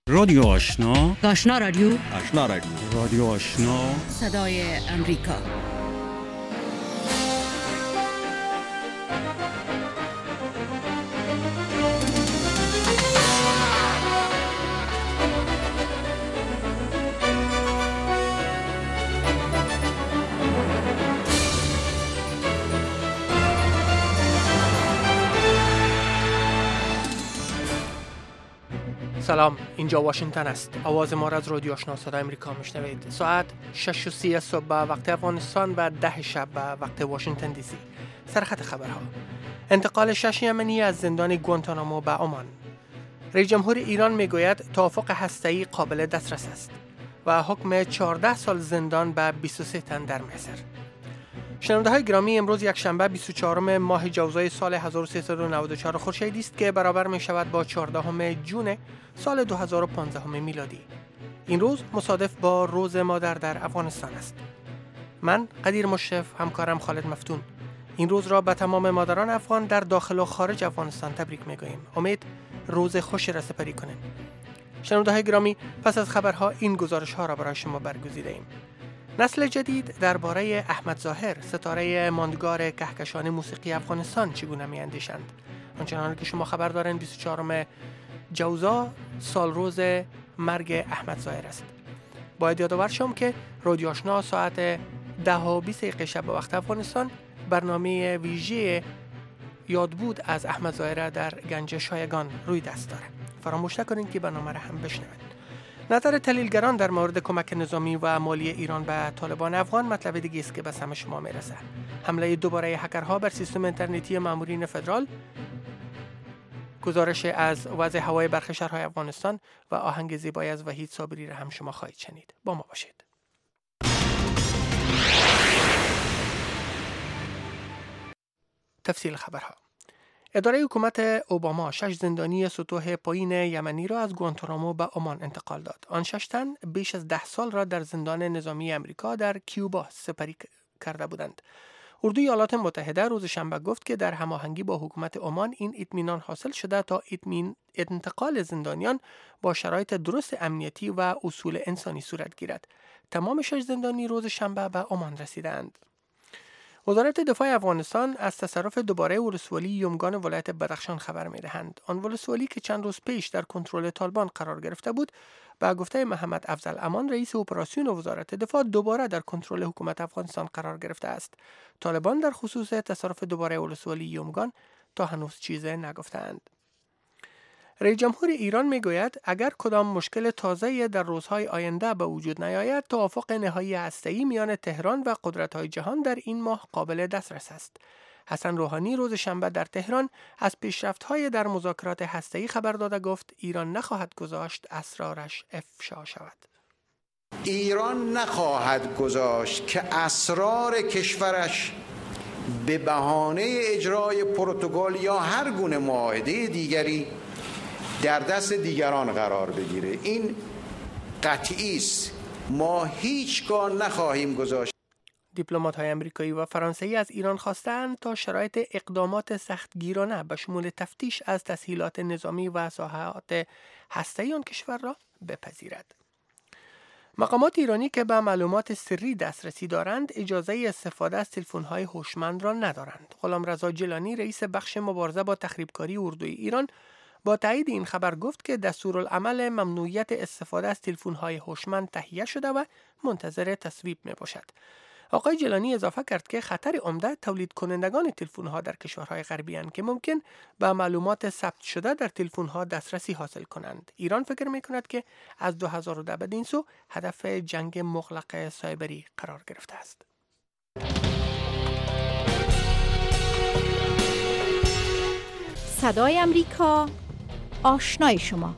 رادیو آشنا، آشنا رادیو، آشنا رادیو، رادیو آشنا، صدای امریکا. سلام، اینجا واشنگتن است. آواز ما را از رادیو آشنا صدای امریکا میشنوید. ساعت 6:30 صبح به وقت افغانستان و 10 شب به وقت واشنگتن دی سی. سرخط خبرها: انتقال 6 یمنی از زندان گوانتانامو به عمان. رئیس جمهور ایران میگوید توافق هسته‌ای قابل دسترس است و حکم 14 سال زندان به 23 تن در مصر. شنونده های گرامی، امروز یک شنبه 24 ماه جوزای سال 1394 خورشیدی است که برابر می شود با 14 جون سال 2015 میلادی. این روز مصادف با روز مادر در افغانستان است. من قدیر مشرف، همکارم خالد مفتون، این روز را به تمام مادران افغان در داخل و خارج افغانستان تبریک می گوییم. امید روز خوشی را سپری کنیم. شنونده های گرامی، پس از خبرها این گزارش ها را برای شما برگزیده ایم. نسل جدید درباره احمد ظاهر، ستاره ماندگار کهکشان موسیقی افغانستان چگونه می‌اندیشند؟ آنچنان که شما خبر دارین 24 جوزا سال روز مرگ احمد ظاهر است. باید یادآور شم که رادیو آشنا ساعت 10:20 شب به وقت افغانستان برنامه ویژه یادبود از احمد ظاهر در گنج شایگان روی دست داره. فراموش نکنید که برنامه را هم بشنوید. نظر تحلیلگران در مورد کمک نظامی و مالی ایران به طالبان افغان مطلب دیگه است که به سمع شما میرسه. حمله دوباره هکرها بر سیستم اینترنتی مامورین فدرال، گزارش از وضع هوای برخی شهرهای افغانستان و آهنگ زیبای از وحید صابری را هم شما خواهید شنید. با ما باشید. تفصیل خبرها: اداره حکومت اوباما 6 زندانی سطوح پایین یمنی را از گوانتانامو به عمان انتقال داد. آن 6 تن بیش از 10 سال را در زندان نظامی امریکا در کیوبا سپری کرده بودند. اردوی ایالات متحده روز شنبه گفت که در هماهنگی با حکومت عمان این اطمینان حاصل شده تا انتقال زندانیان با شرایط درست امنیتی و اصول انسانی صورت گیرد. تمام 6 زندانی روز شنبه به عمان رسیدند. وزارت دفاع افغانستان از تصرف دوباره ولسوالی یومگان ولایت بدخشان خبر می‌دهند. آن ولسوالی که چند روز پیش در کنترل طالبان قرار گرفته بود، با گفته محمد افضل امان رئیس اپراسیون وزارت دفاع دوباره در کنترل حکومت افغانستان قرار گرفته است. طالبان در خصوص تصرف دوباره ولسوالی یومگان تا هنوز چیزی نگفتند. رئیس جمهور ایران میگوید اگر کدام مشکل تازه‌ای در روزهای آینده به وجود نیاید، توافق نهایی هسته‌ای میان تهران و قدرت‌های جهان در این ماه قابل دسترس است. حسن روحانی روز شنبه در تهران از پیشرفت‌های در مذاکرات هسته‌ای خبر داده گفت ایران نخواهد گذاشت اسرارش افشا شود. ایران نخواهد گذاشت که اسرار کشورش به بهانه اجرای پروتکل یا هر گونه معاهده دیگری در دست دیگران قرار بگیره. این قطعی است. ما هیچگاه نخواهیم گذاشت. دیپلمات‌های آمریکایی و فرانسوی از ایران خواستند تا شرایط اقدامات سختگیرانه به شمول تفتیش از تسهیلات نظامی و ساحات هسته‌ای آن کشور را بپذیرد. مقامات ایرانی که به معلومات سری دسترسی دارند اجازه استفاده از تلفن‌های هوشمند را ندارند. غلامرضا جیلانی رئیس بخش مبارزه با تخریبکاری اردوی ایران با تایید این خبر گفت که دستورالعمل ممنوعیت استفاده از تلفن‌های هوشمند تهیه شده و منتظر تصویب میباشد. آقای جیلانی اضافه کرد که خطر عمده تولید کنندگان تلفن‌ها در کشورهای غربی اند که ممکن به معلومات ثبت شده در تلفن‌ها دسترسی حاصل کنند. ایران فکر می‌کند که از 2010 به این سو هدف جنگ مغلق سایبری قرار گرفته است. صدای امریکا، آشنای شما.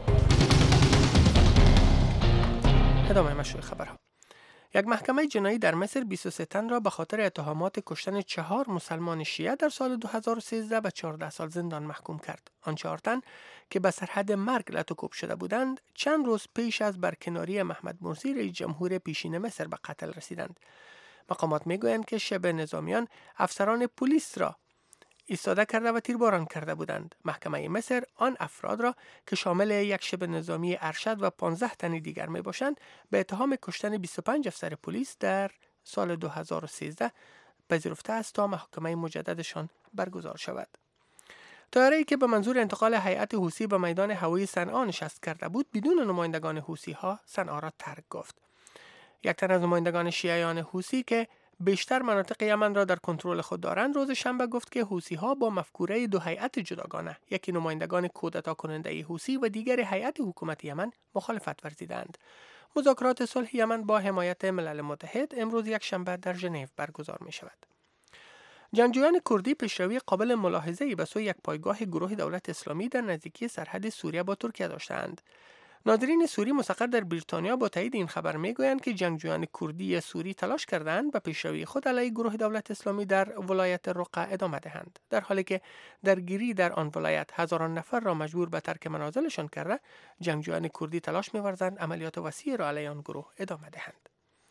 ادامه مشروع خبرها: یک محکمه جنایی در مصر 23 تن را به خاطر اتهامات کشتن 4 مسلمان شیعه در سال 2013 به 14 سال زندان محکوم کرد. آن 4 تن که به سرحد مرگ لطوکوب شده بودند، چند روز پیش از برکناری محمد مرسی رئیس جمهور پیشین مصر به قتل رسیدند. مقامات میگویند که شبه نظامیان افسران پلیس را ایستاده کرده و تیرباران کرده بودند. محکمه مصر آن افراد را که شامل یک شبه نظامی ارشد و 15 تن دیگر می باشند به اتهام کشتن 25 افسر پلیس در سال 2013 پذیرفته است تا محاکمه مجددشان برگزار شود. طیاره‌ای که به منظور انتقال هیئت حوثی به میدان هوایی صنعا نشست کرده بود بدون نمایندگان حوثی‌ها صنعا را ترک گفت. یک تن از نمایندگان شیعیان حوثی که بیشتر مناطق یمن را در کنترل خود دارند روز شنبه گفت که حوثی‌ها با مفکوره دو هیئت جداگانه، یکی نمایندگان کودتا کننده حوثی و دیگر هیئت حکومت یمن مخالفت ورزیدند. مذاکرات صلح یمن با حمایت ملل متحد امروز یک شنبه در ژنو برگزار می شود. جنگجویان کردی پیشروی قابل ملاحظه‌ای به سوی یک پایگاه گروه دولت اسلامی در نزدیکی سرحد سوریه با ترکیه داشتند. ناظرین سوری مستقر در بریتانیا با تایید این خبر میگویند که جنگجویان کردی سوری تلاش کردند به پیشروی خود علیه گروه دولت اسلامی در ولایت رقه ادامه دهند، در حالی که درگیری در آن ولایت هزاران نفر را مجبور به ترک منازلشان کرده. جنگجویان کردی تلاش می‌ورزند عملیات وسیع را علیه آن گروه ادامه دهند.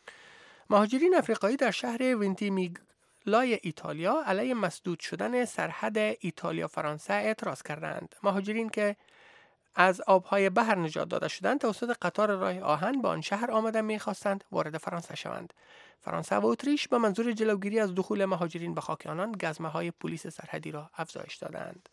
مهاجرین افریقایی در شهر وینتیمیگلای ایتالیا علیه مسدود شدن سرحد ایتالیا فرانسه اعتراض کردند. مهاجرین که از آبهای بحر نجات داده شدند توسط قطار راه آهن به آن شهر آمده می‌خواستند وارد فرانسه شوند. فرانسه و اتریش به منظور جلوگیری از دخول مهاجرین به خاک آنان گزمه‌های پلیس سرحدی را افزایش دادند.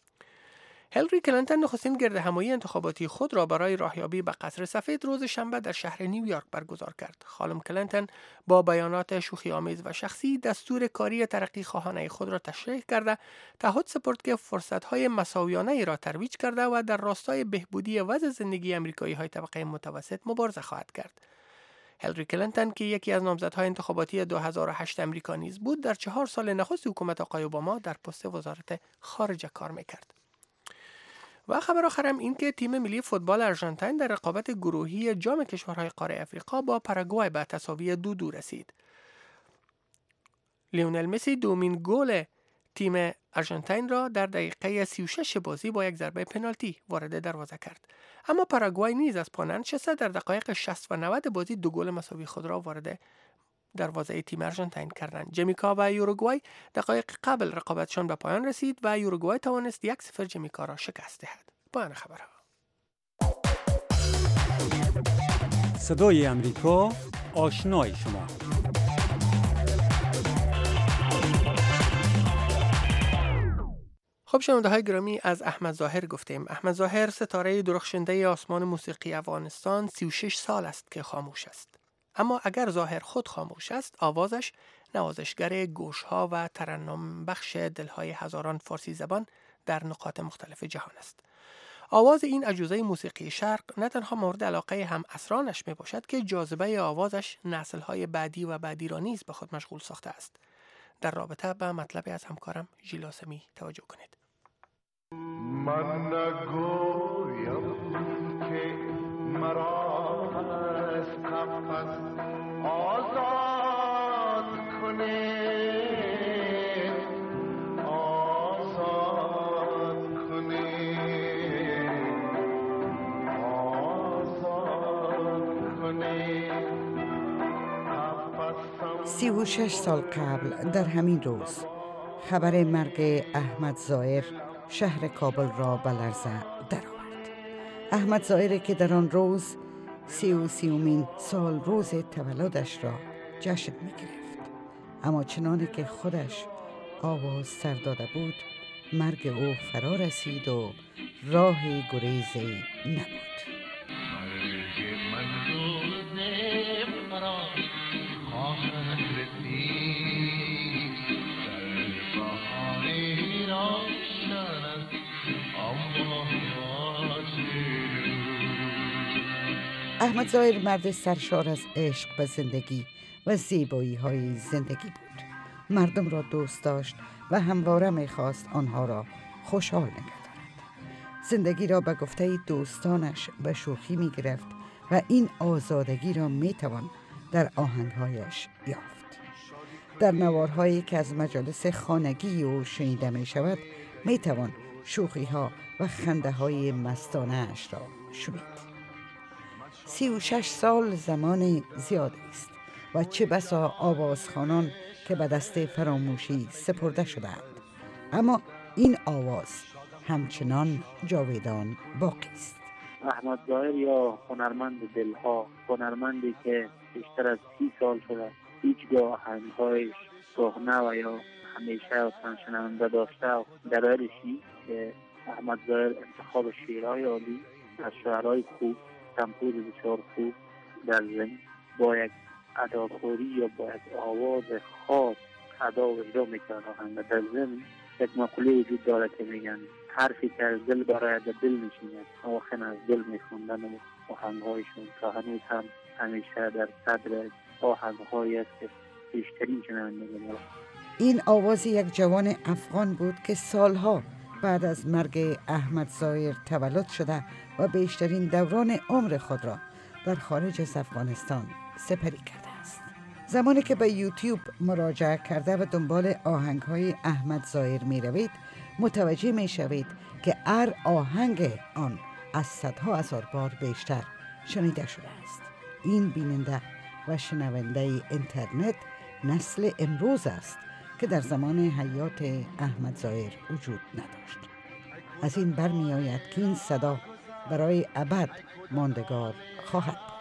هیلاری کلینتون نخستین گردهمایی انتخاباتی خود را برای راهیابی به قصر سفید روز شنبه در شهر نیویورک برگزار کرد. خانم کلینتون با بیانات شوخی‌آمیز و شخصی دستور کاری ترقی خواهانه خود را تشریح کرده تعهد سپرد که فرصت‌های مساویانه را ترویج کرده و در راستای بهبودی وضع زندگی آمریکایی‌های طبقه متوسط مبارزه خواهد کرد. هیلاری کلینتون که یکی از نامزدهای انتخاباتی 2008 آمریکا نیز بود، در 4 سال نخست حکومت آقای اوباما در پست وزارت خارجه کار می‌کرد. و خبر آخرم این که تیم ملی فوتبال آرژانتین در رقابت گروهی جام کشورهای قاره افریقا با پاراگوئه به تساوی 2-2 رسید. لیونل مسی دومین گل تیم آرژانتین را در دقیقه 36 بازی با یک ضربه پنالتی وارد دروازه کرد. اما پاراگوئه نیز از پا ننشسته در دقایق 60 و 90 بازی 2 گل مساوی خود را وارد دروازه تیم آرژانتین کردند. جمیکا و یوروگوئه دقایق قبل رقابتشان به پایان رسید و یوروگوئه توانست 1-0 جمیکا را شکست دهد. پایان خبرها. صدای امریکا، آشنای شما. خب شنونده‌های گرامی، از احمد ظاهر گفتیم. احمد ظاهر ستاره درخشنده آسمان موسیقی افغانستان 36 سال است که خاموش است. اما اگر ظاهر خود خاموش است، آوازش نوازشگر گوشها و ترنم بخش دلهای هزاران فارسی زبان در نقاط مختلف جهان است. آواز این عجوزه موسیقی شرق نه تنها مورد علاقه هم اسرانش می باشد که جاذبه آوازش نسل‌های بعدی و بعدی را نیز به خود مشغول ساخته است. در رابطه به مطلبی از همکارم ژیلاسمی توجه کنید. من نگویم که مرا از قفس آزاد کنید، آزاد کنید، آزاد کنید. 36 سال قبل در همین روز خبر مرگ احمد ظاهر شهر کابل را به لرزه درآورد. احمد ظاهر که در آن روز 33مین سال روز تولدش را جشن می گرفت، اما چنانه که خودش آواز سر داده بود مرگ او فرا رسید و راه گریزی نبود. احمد ظاهر مرد سرشار از عشق به زندگی و زیبایی های زندگی بود. مردم را دوست داشت و همواره می‌خواست آنها را خوشحال نگه دارد. زندگی را به گفته دوستانش به شوخی می‌گرفت و این آزادگی را می‌توان در آهنگ‌هایش یافت. در نوارهایی که از مجالس خانگی او شنیده می‌شود می‌توان شوخی‌ها و خنده‌های مستانه اش را شنید. 36 سال زمان زیادی است و چه بسا آوازخوانان که به دست فراموشی سپرده شدند. اما این آواز همچنان جاویدان باقی است. احمد ظاهر یا هنرمند دلها، هنرمندی که بیشتر از 30 سال شده هیچگاه آهنگ‌هایش کهنه و یا همیشه شنونده داشته و دلایلشی که احمد ظاهر انتخاب شعرهای عالی از شعرهای خوب، تمپوز بسیار خوب در ضمن با یک اداکاری یا با یک آواز خاص ادا و اجرا میکنه آهنگ. در ضمن یک مقوله وجود داره که میگن حرفی که از دل برای دل میشیند آخر از دل میخوندن و آهنگهایشون تا هنوز هم همیشه در صدر آهنگهایی است که بیشترین شنونده داره. این آواز یک جوان افغان بود که سالها بعد از مرگ احمد ظاهر تولد شده و بیشترین دوران عمر خود را در خارج از افغانستان سپری کرده است. زمانی که به یوتیوب مراجعه کرده و دنبال آهنگ‌های احمد ظاهر می روید، متوجه می شوید که هر آهنگ آن از صدها هزار بار بیشتر شنیده شده است. این بیننده و شنونده اینترنت نسل امروز است که در زمان حیات احمد ظاهر وجود نداشت. از این برمی آید که این صدا برای ابد ماندگار خواهد بود.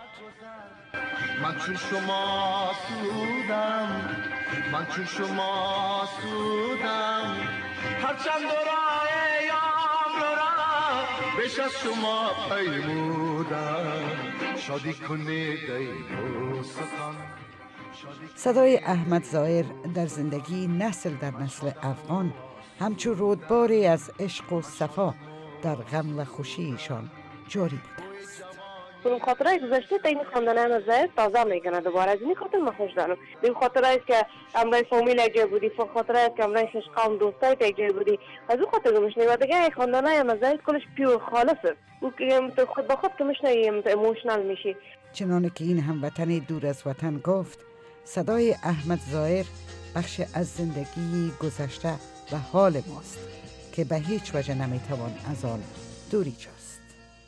من چون شما سودم، من چون شما سودم، هرچند دورای یام را بیش از شما پیمودم، شادی کنید ای دوستان. صدای احمد ظاهر در زندگی نسل در نسل افغان همچون رودباری از عشق و صفا در غم و خوشیشان جاری بوده است. اون خاطرهای گذشته تا این خواندن احمد ظاهر تازه میکنه دوباره. از این خاطر من خوش دارم. این خاطرهایی که امرای فامیل یک جای بودی، خاطرهایی که امرای شش قوم دوستای یک جای بودی، از اون خاطر میشنی و دیگه خواندن احمد ظاهر کلش پیور خالصه. او که خود به خود که میشنی ایموشنال میشی. چنانه که این هموطن دور از وطن گفت، صدای احمد ظاهر بخش از زندگی گذشته و حال ماست که به هیچ وجه نمیتوان از آن دوری جست.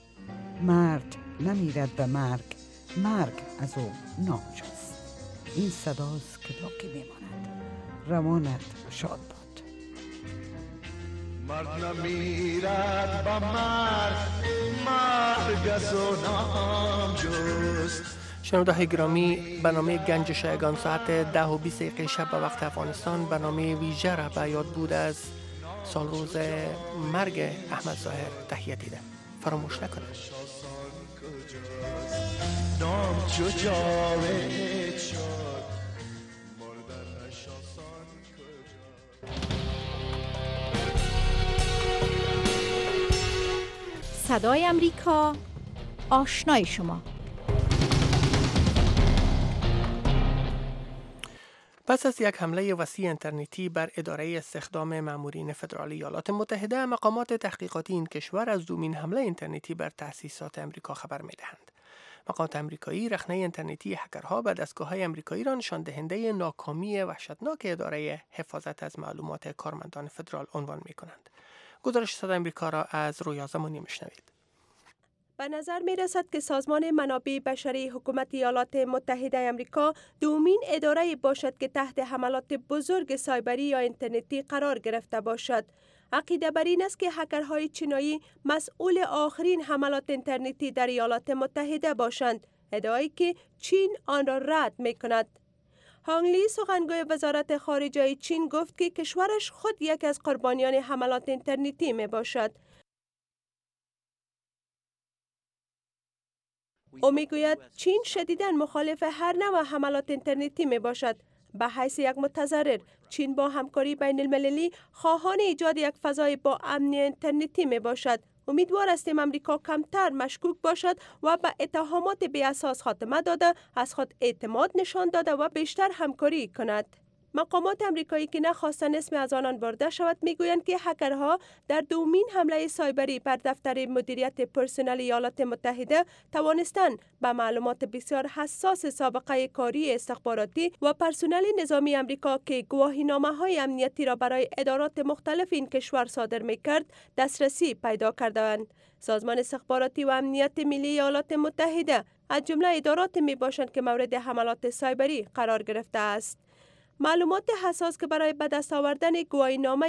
مرد نمیرد به مرگ، مرگ از او ناجست. این صداست که باقی میماند. روانت شاد باد. مرد نمیرد به مرگ، مرگ از او ناجست. شنونده های گرامی، برنامه گنج شایگان ساعت 10:20 شب به وقت افغانستان برنامه ویژه را به یاد بود از سال روز مرگ احمد ظاهر تهیه دیده. فراموش نکنید. نام چو جاوید شد، مردنش آسان کجاست. صدای امریکا، آشنای شما. پس از یک حمله وسیع اینترنتی بر اداره استخدام مامورین فدرالی ایالات متحده، مقامات تحقیقاتی این کشور از دومین حمله اینترنتی بر تأسیسات امریکا خبر می‌دهند. مقامات آمریکایی رخنه اینترنتی هکرها به دستگاه‌های آمریکایی را نشان دهنده ناکامی وحشتناک اداره حفاظت از معلومات کارمندان فدرال عنوان می‌کنند. گزارش صدای آمریکا را از رویا زمانی می‌شنوید. به نظر می رسد که سازمان منابع بشری حکومت ایالات متحده آمریکا دومین اداره باشد که تحت حملات بزرگ سایبری یا اینترنتی قرار گرفته باشد. عقیده بر این است که هکرهای چینایی مسئول آخرین حملات اینترنتی در ایالات متحده باشند، ادعایی که چین آن را رد می کند. هانگ لی، سخنگوی وزارت خارجه چین، گفت که کشورش خود یک از قربانیان حملات اینترنتی می باشد. او میگوید چین شدیداً مخالف هر نوع حملات اینترنتی می باشد. به حیث یک متضرر، چین با همکاری بین المللی خواهان ایجاد یک فضای با امنی اینترنتی می باشد. امیدوار هستیم امریکا کمتر مشکوک باشد و به اتهامات بی اساس خاتمه داده، از خود اعتماد نشان داده و بیشتر همکاری کند. مقامات آمریکایی که نخواستند اسم از آنان برده شود میگویند که هکرها در دومین حمله سایبری بر دفتر مدیریت پرسنل ایالات متحده توانستند به معلومات بسیار حساس سابقه کاری استخباراتی و پرسنل نظامی آمریکا که گواهینامه‌های امنیتی را برای ادارات مختلف این کشور صادر می‌کرد دسترسی پیدا کردند. سازمان استخباراتی و امنیت ملی ایالات متحده از جمله ادارات میباشند که مورد حملات سایبری قرار گرفته است. معلومات حساس که برای به دست آوردن گواهینامه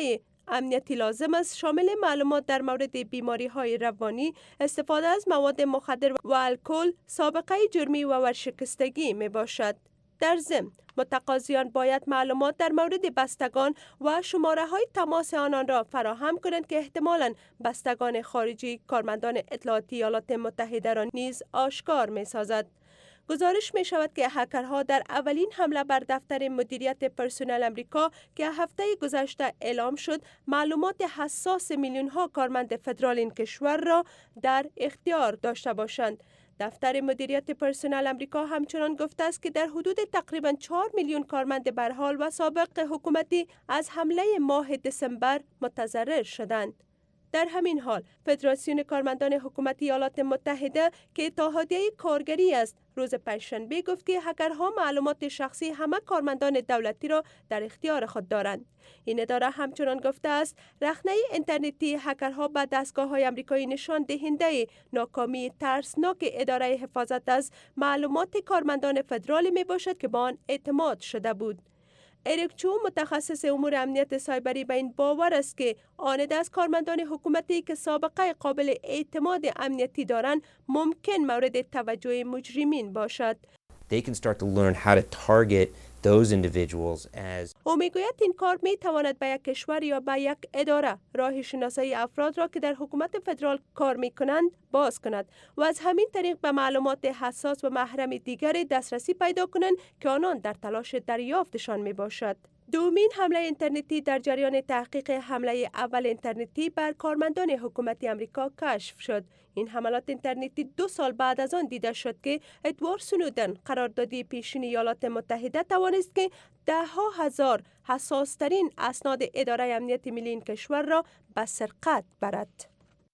امنیتی لازم است شامل معلومات در مورد بیماری‌های روانی، استفاده از مواد مخدر و الکل، سابقه جرمی و ورشکستگی می باشد. در ضمن متقاضیان باید معلومات در مورد بستگان و شماره‌های تماس آنان را فراهم کنند که احتمالاً بستگان خارجی کارمندان اطلاعاتی ایالات متحده را نیز آشکار می‌سازد. گزارش می شود که هکرها در اولین حمله بر دفتر مدیریت پرسنل امریکا که هفته گذشته اعلام شد معلومات حساس میلیون ها کارمند فدرال این کشور را در اختیار داشته باشند. دفتر مدیریت پرسنل امریکا همچنان گفته است که در حدود تقریباً 4 میلیون کارمند برحال و سابق حکومتی از حمله ماه دسامبر متضرر شدند. در همین حال فدراسیون کارمندان حکومتی ایالات متحده که اتحادیه کارگری است روز پنجشنبه گفت که هکرها معلومات شخصی همه کارمندان دولتی را در اختیار خود دارند. این اداره همچنان گفته است رخنه اینترنتی هکرها به دستگاه‌های آمریکایی نشان دهنده ناکامی ترسناک اداره حفاظت از معلومات کارمندان فدرالی می باشد که به آن اعتماد شده بود. اریک چو متخصص امور امنیت سایبری به این باور است که آنده از کارمندان حکومتی که سابقه قابل اعتماد امنیتی دارند ممکن مورد توجه مجرمین باشد. They can start to learn how to target those individuals as او میگوید این کار می تواند به یک کشور یا به یک اداره راه شناسایی افراد را که در حکومت فدرال کار می کنند باز کند و از همین طریق به معلومات حساس و محرم دیگر دسترسی پیدا کنند که آنان در تلاش دریافتشان می باشد. دومین حمله اینترنتی در جریان تحقیق حمله اول اینترنتی بر کارمندان حکومتی آمریکا کشف شد. این حملات اینترنتی 2 سال بعد از آن دیده شد که ادوارد سنودن قراردادی پیشین ایالات متحده توانست که 10,000 حساسترین اسناد اداره امنیت ملی این کشور را به سرقت برد.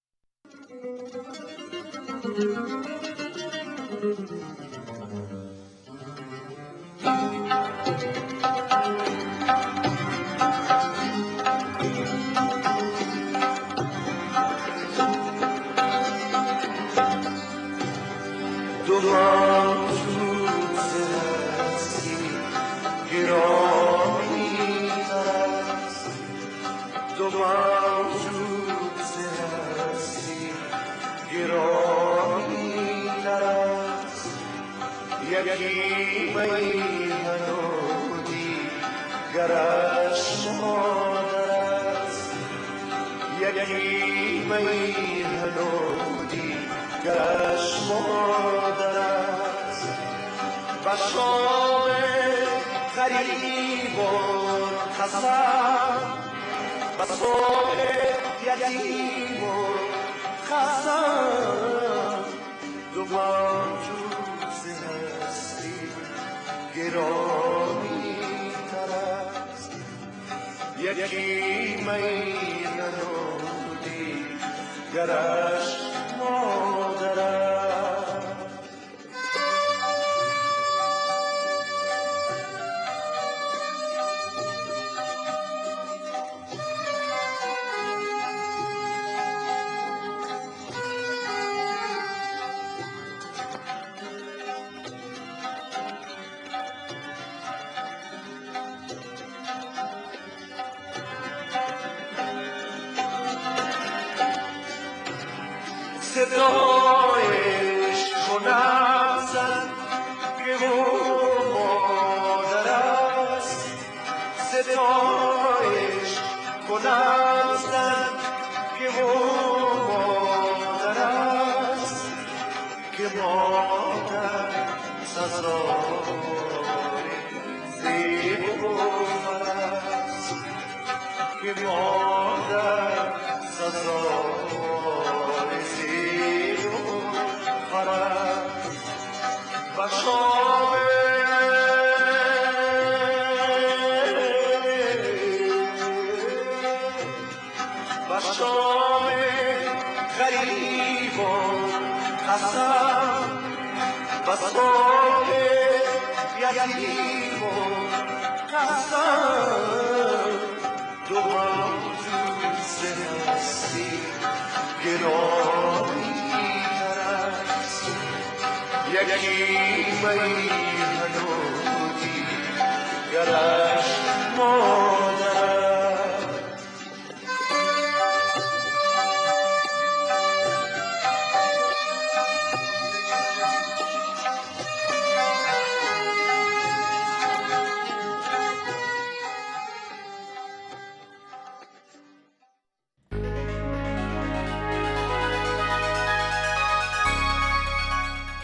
یکی میهنودی گرش مادر است یکی میهنودی گرش مادر است و شام غریب و خسم و صبح یتیم و خسم دو گرامی تر است یکی میهنودی گرش مادر است. صدایش کنم زن که او مادر است صدایش کنم زن که او مادر است که مادر سزای زیب و است که مادر سزای و شام غریب و قسم و صبح یتیم و قسم دو موجود هستی گرامی یکی میهنودی گرش مادر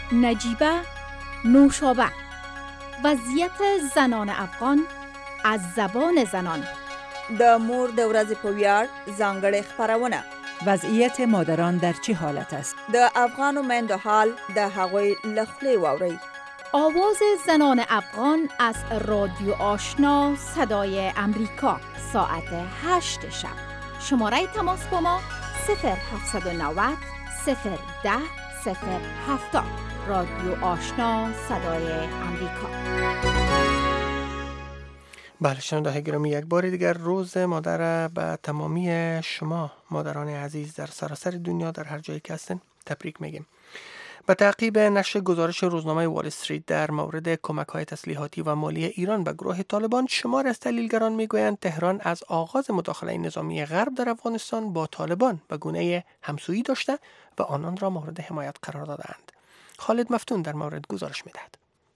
نجیبه نوشابه. وضعیت زنان افغان از زبان زنان. د مور د ورځې په ویاړ ځانګړې خپرونه. وضعیت مادران در چه حالت است؟ د افغانو میندو حال د هغوی له خولې واورئ. آواز زنان افغان از رادیو آشنا صدای امریکا ساعت 8 شب. شماره تماس با ما 0790 010 070. رادیو آشنا صدای امریکا. بله شنونده گرامی، یک بار دیگر روز مادر به تمامی شما مادران عزیز در سراسر دنیا در هر جایی که هستین تبریک میگیم. به تعقیب نشر گزارش روزنامه وال استریت در مورد کمک‌های تسلیحاتی و مالی ایران به گروه طالبان، شمار از تحلیلگران میگویند تهران از آغاز مداخله نظامی غرب در افغانستان با طالبان به گونه همسویی داشته و آنان را مورد حمایت قرار دادند. خالد مفتون در مورد گزارش میدهد.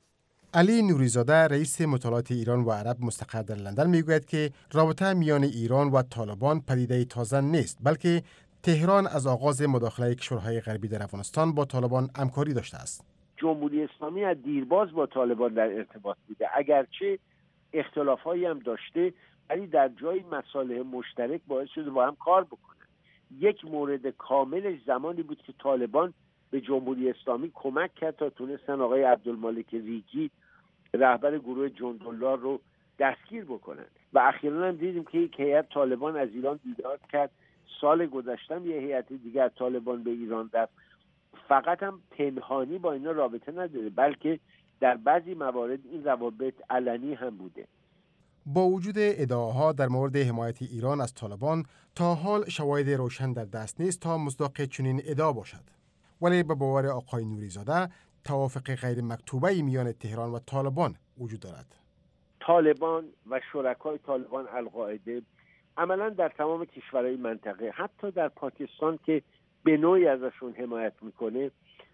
علی نوریزاده رئیس مطالعات ایران و عرب مستقر در لندن میگوید که رابطه میان ایران و طالبان پدیده تازه نیست، بلکه تهران از آغاز مداخله کشورهای غربی در افغانستان با طالبان همکاری داشته است. جمهوری اسلامی از دیرباز با طالبان در ارتباط بوده، اگرچه اختلافایی هم داشته، ولی در جای مصالح مشترک باعث شده با هم کار بکنن. یک مورد کاملش زمانی بود که طالبان به جمهوری اسلامی کمک کرد تا تونستن آقای عبدالمالک ریگی رهبر گروه جندالله رو دستگیر بکنن و اخیراً هم دیدیم که یک هیئت طالبان از ایران دیدار کرد. سال گذشته یه هیئت دیگر طالبان به ایران رفت. فقط هم پنهانی با اینا رابطه نداره، بلکه در بعضی موارد این روابط علنی هم بوده. با وجود ادعاها در مورد حمایت ایران از طالبان، تا حال شواهد روشن در دست نیست تا مصداق چنین ادعا باشد. ولی به باور آقای نوریزاده توافق غیر مکتوبه میان تهران و طالبان وجود دارد. طالبان و شرکای طالبان القاعده عملاً در تمام کشورهای منطقه، حتی در پاکستان که به نوعی ازشون حمایت میکنه،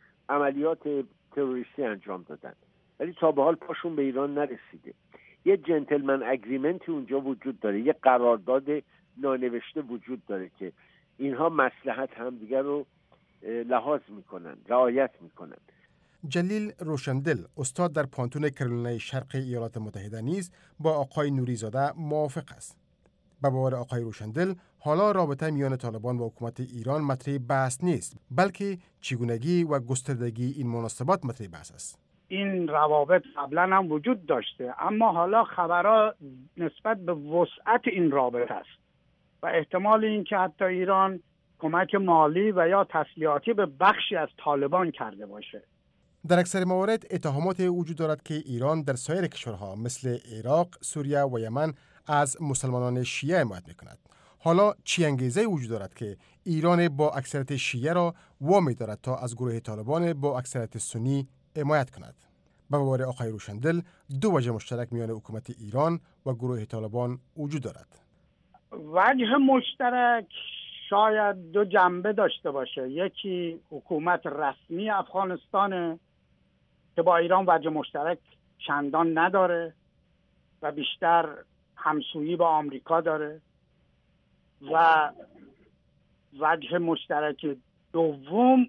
عملیات تروریستی انجام دادن، ولی تا به حال پاشون به ایران نرسیده. یه جنتلمن اگریمنتی اونجا وجود داره، یه قرارداد نانوشته وجود داره که اینها مصلحت همدیگر رو لحاظ میکنن، رعایت میکنن. جلیل روشندل، استاد در پانتون کرولینای شرقی ایالات متحده نیز با آقای نوریزاده موافق است. به باور آقای روشندل، حالا رابطه میان طالبان و حکومت ایران مطرح بحث نیست، بلکه چگونگی و گستردگی این مناسبات مطرح بحث است. این روابط قبلا هم وجود داشته، اما حالا خبرها نسبت به وسعت این رابطه است و احتمال این که حتی ایران کمک مالی و یا تسلیحاتی به بخشی از طالبان کرده باشه. در اکثر موارد اتهامات وجود دارد که ایران در سایر کشورها مثل عراق، سوریه و یمن از مسلمانان شیعه حمایت میکند. حالا چی انگیزه وجود دارد که ایران با اکثریت شیعه را وامی دارد تا از گروه طالبان با اکثریت سنی حمایت کند؟ به باور آقای روشندل، دو وجه مشترک میان حکومت ایران و گروه طالبان وجود دارد. وجه مشترک شاید دو جنبه داشته باشه. یکی حکومت رسمی افغانستان که با ایران وجه مشترک چندان نداره و بیشتر همسویی با آمریکا داره، و وجه مشترک دوم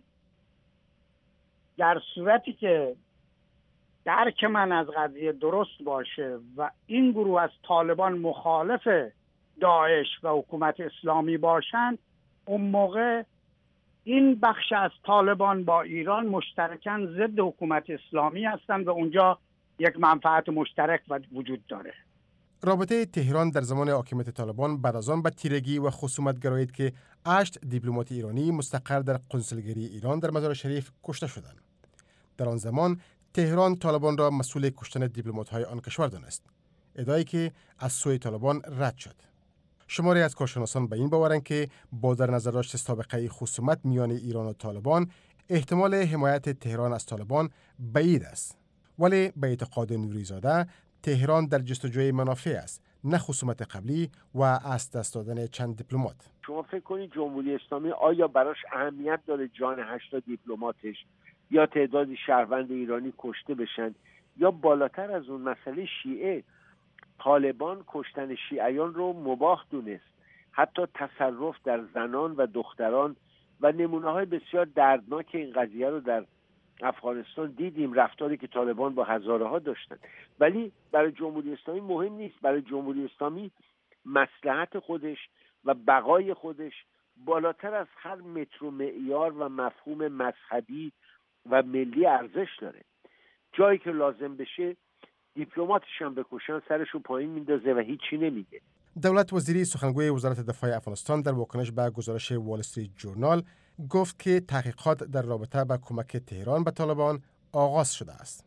در صورتی که درک من از قضیه درست باشه و این گروه از طالبان مخالف داعش و حکومت اسلامی باشند، اون موقع این بخش از طالبان با ایران مشترکاً ضد حکومت اسلامی هستند و اونجا یک منفعت مشترک وجود داره. رابطه تهران در زمان حاکمیت طالبان بعد از آن به تیرگی و خصومت گرایید که 8 دیپلمات ایرانی مستقر در قنسولگری ایران در مزار شریف کشته شدند. در آن زمان تهران طالبان را مسئول کشتن دیپلمات‌های آن کشور دانست، ادعایی که از سوی طالبان رد شد. شماری از کارشناسان به این باورند که با در نظر داشت سابقه خصومت میان ایران و طالبان، احتمال حمایت تهران از طالبان بعید است. ولی به اعتقاد نوریزاده، تهران در جستجوی منافع است، نه خصومت قبلی و از دست دادن چند دیپلمات. شما فکر کنید جمهوری اسلامی آیا براش اهمیت داره جان 8 دیپلماتش یا تعدادی شهروند ایرانی کشته بشن، یا بالاتر از اون مسئله شیعه؟ طالبان کشتن شیعیان رو مباح دونست، حتی تصرف در زنان و دختران، و نمونه‌های بسیار دردناک این قضیه رو در افغانستان دیدیم رفتاری که طالبان با هزاره ها داشتن، ولی برای جمهوری اسلامی مهم نیست. برای جمهوری اسلامی مصلحت خودش و بقای خودش بالاتر از هر متر و معیار و مفهوم مذهبی و ملی ارزش داره. جایی که لازم بشه دیپلماتش هم بکشن سرشو پایین میندازه و هیچی نمیگه. دولت وزیری سخنگوی وزارت دفاع افغانستان در واکنش به گزارش وال استریت جورنال گفت که تحقیقات در رابطه با کمک تهران به طالبان آغاز شده است.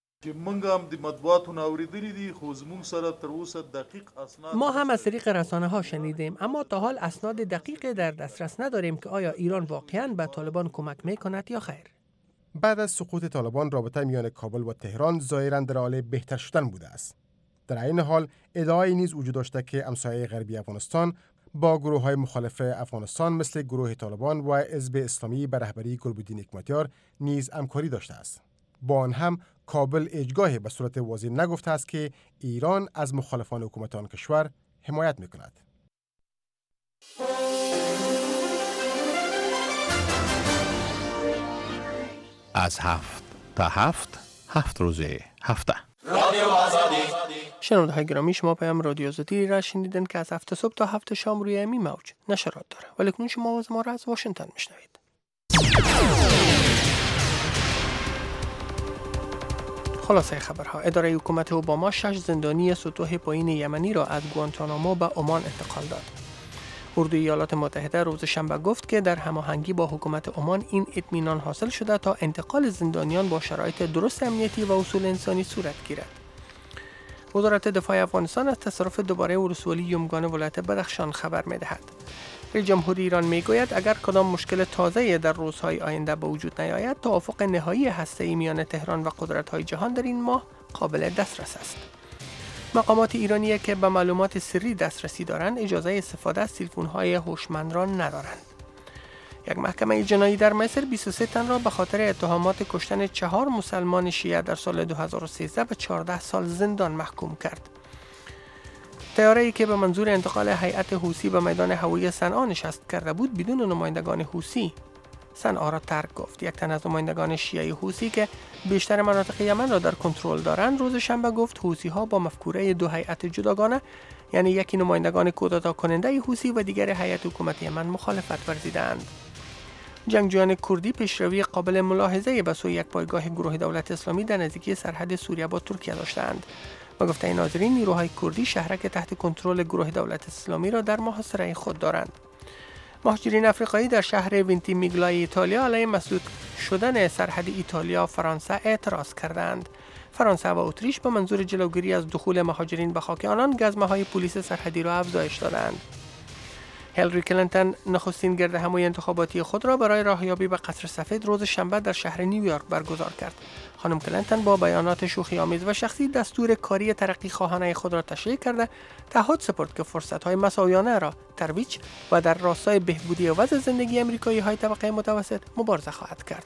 ما هم از طریق رسانه‌ها شنیدیم، اما تا حال اسناد دقیق در دسترس نداریم که آیا ایران واقعاً به طالبان کمک می‌کند یا خیر. بعد از سقوط طالبان رابطه میان کابل و تهران ظاهراً در حال بهتر شدن بوده است. در این حال ادعایی نیز وجود داشته که همسایه غربی افغانستان با گروه‌های مخالف افغانستان مثل گروه طالبان و حزب اسلامی به رهبری گلبدین حکمتیار نیز همکاری داشته است. با آن هم کابل هیچگاه به صورت واضح نگفته است که ایران از مخالفان حکومت آن کشور حمایت می‌کند. از 7 تا 7 روز هفته. رادیو آزادی. شنونده‌های گرامی، شما پیام رادیو آزادی را شنیدن که از 7 صبح تا 7 شام روی امی موج نشرات داره. ولی کنون شما آواز ما را از واشنگتن میشنوید. خلاصه خبرها: اداره حکومت اوباما 6 زندانی سطوح پایین یمنی را از گوانتانامو به عمان انتقال داد. اردوی ایالات متحده روز شنبه گفت که در هماهنگی با حکومت عمان این اطمینان حاصل شده تا انتقال زندانیان با شرایط درست امنیتی و اصول انسانی صورت گیرد. وزارت دفاع افغانستان از تصرف دوباره ولسوالی یمگان ولایت بدخشان خبر می‌دهد. رئیس جمهور ایران میگوید اگر کدام مشکل تازه‌ای در روزهای آینده به وجود نیاید، توافق نهایی هسته‌ای میان تهران و قدرت‌های جهان در این ماه قابل دسترس است. مقامات ایرانی که به معلومات سری دسترسی دارند اجازه استفاده از تلفن‌های هوشمند را ندارند. یک محکمه جنایی در مصر 23 تن را به خاطر اتهامات کشتن 4 مسلمان شیعه در سال 2013 به 14 سال زندان محکوم کرد. طیاره‌ای که به منظور انتقال هیئت حوثی به میدان هوایی صنعا نشست کرده بود بدون نمایندگان حوثی صنعا را ترک گفت. یک تن از نمایندگان شیعه حوثی که بیشتر مناطق یمن را در کنترل دارند روز شنبه گفت حوثی‌ها با مفکوره 2 هیئت جداگانه، یعنی یکی نمایندگان کودتا کننده حوثی و دیگر هیئت حکومت یمن مخالفت ورزیدند. جنگجویان کردی پیشروی قابل ملاحظه‌ای به سوی یک پایگاه گروه دولت اسلامی در نزدیکی سرحد سوریه با ترکیه داشتند. با گفته ناظرین نیروهای کردی شهرک تحت کنترل گروه دولت اسلامی را در محاصره خود دارند. مهاجرین افریقایی در شهر وینتیمیگلای ایتالیا علیه مسدود شدن سرحد ایتالیا و فرانسه اعتراض کردند. فرانسه و اتریش به منظور جلوگیری از دخول مهاجرین به خاک آنان گزمه‌های پلیس سرحدی را افزایش دادند. هیلاری کلینتون نخستین گردهمایی انتخاباتی خود را برای راهیابی به قصر سفید روز شنبه در شهر نیویورک برگزار کرد. خانم کلینتون با بیانات شوخی‌آمیز و شخصی دستور کاری ترقی خواهانه خود را تشریح کرده تعهد سپرد که فرصت‌های مساویانه را ترویج و در راستای بهبودی وضع زندگی آمریکایی‌های طبقه متوسط مبارزه خواهد کرد.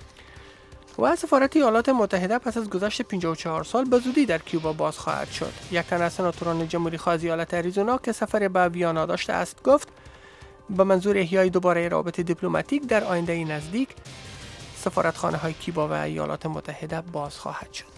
و سفارت ایالات متحده پس از گذشت 54 سال به زودی در کیوبا باز خواهد شد. یک تن از سناتوران جمهوری‌خواه از ایالت اریزونا که سفر به ویانا داشته است گفت به منظور احیای دوباره رابطه دیپلماتیک در آینده نزدیک سفارتخانه‌های کیوبا و ایالات متحده باز خواهد شد.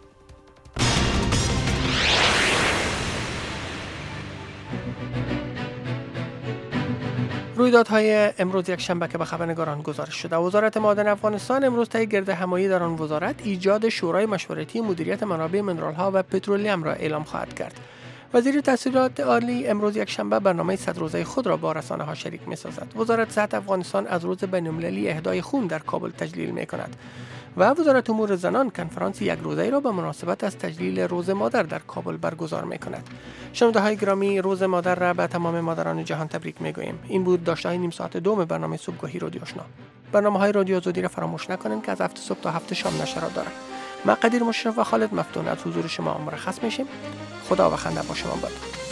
رویدادهای امروز یک شنبه که به خبرنگاران گزارش شده. وزارت معادن افغانستان امروز طی گردهمایی در آن وزارت ایجاد شورای مشورتی مدیریت منابع منرال‌ها و پترولیم را اعلام خواهد کرد. وزیر تحصیلات عالی امروز یک شنبه برنامه 100 روزه خود را با رسانه‌ها شریک می‌سازد. وزارت صحت افغانستان از روز بین‌المللی اهدای خون در کابل تجلیل می‌کند و وزارت امور زنان کنفرانس یک روزه را به مناسبت از تجلیل روز مادر در کابل برگزار می‌کند. شنونده‌های گرامی، روز مادر را به تمام مادران جهان تبریک می‌گوییم. این بود داشته‌های نیم ساعت دوم برنامه صبحگاهی رادیو آشنا. برنامه‌های رادیو آزادی را فراموش نکنید که از 7 صبح تا 7 شام نشرات دارد. ما قدیر مشرف و خالد مفتون از حضور شما مرخص میشیم. خدا و خنده با شما باد.